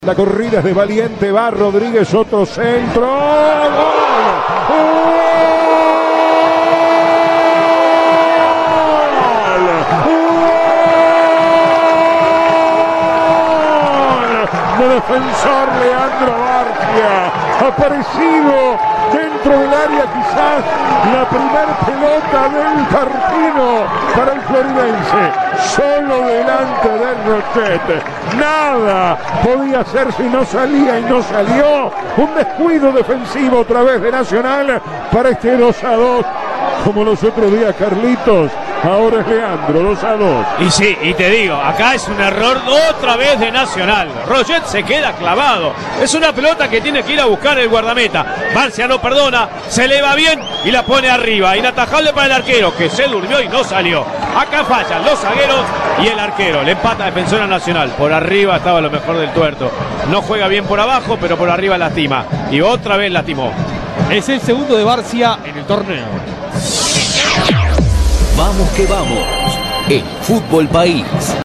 La corrida es de Valiente, va Rodríguez, otro centro. ¡Gol! De defensor Leandro Barcia, aparecido dentro del área, quizás la primera pelota del partido para el floridense, solo delante del Rochet, nada podía hacer si no salía y no salió, un descuido defensivo otra vez de Nacional para este 2-2, como los otros días Carlitos. Ahora es Leandro, 2-2. Y sí, y te digo, acá es un error otra vez de Nacional. Rochet se queda clavado. Es una pelota que tiene que ir a buscar el guardameta. Barcia no perdona, se eleva bien y la pone arriba. Inatajable para el arquero, que se durmió y no salió. Acá fallan los zagueros y el arquero. Le empata Defensora Nacional. Por arriba estaba lo mejor del tuerto. No juega bien por abajo, pero por arriba lastima. Y otra vez lastimó. Es el segundo de Barcia en el torneo. Vamos que vamos, en Fútbol País.